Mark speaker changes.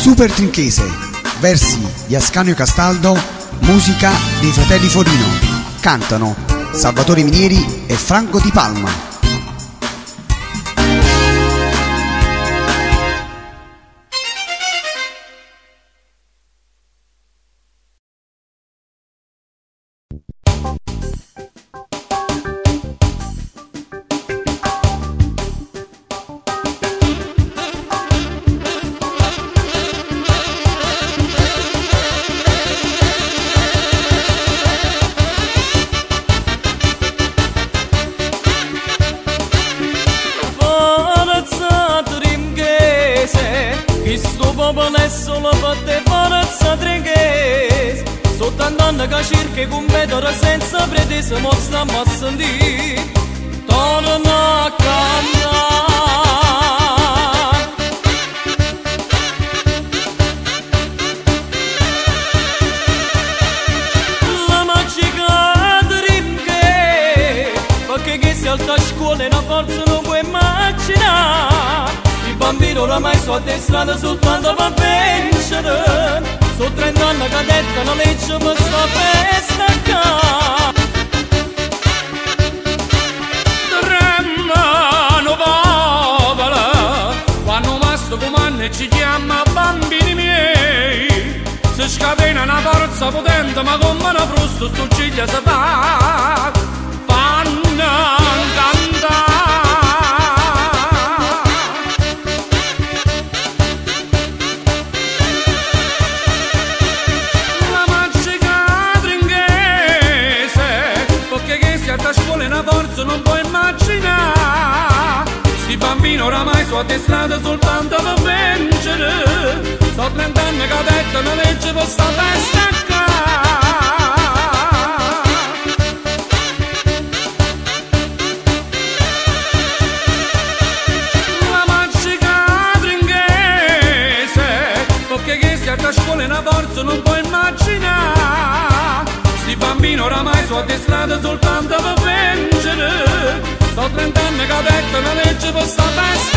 Speaker 1: Super Trinchese, versi di Ascanio Castaldo, musica dei fratelli Forino. Cantano Salvatore Minieri e Franco Di Palma.
Speaker 2: Solo per te forza Trinchese, soltanto anni che cerchi con mettere senza pretesa, mo stiamo a sentire, torna a cantare. La magica Trinchese, perché che si alta a scuola e una forza non puoi immaginare. Bambino oramai sono addestrato soltanto per vincere. Sono 30 anni che detta una legge per sta festa qua. Tremano povera, quando masto comando ci chiama bambini miei. Si scatena una forza potente ma come una frusta sto ciglia si fa. Fanno cantare. Non puoi immaginare, sti bambini oramai sono addestrati soltanto per vincere. Sono 30 anni che detta una legge per sta festa qua. La magica Trinchese, perché che stia a scuola una forza non puoi immaginare. Sti bambini oramai sono addestrati soltanto per vincere. Sono 30 anni che ho detto una legge per sta festa.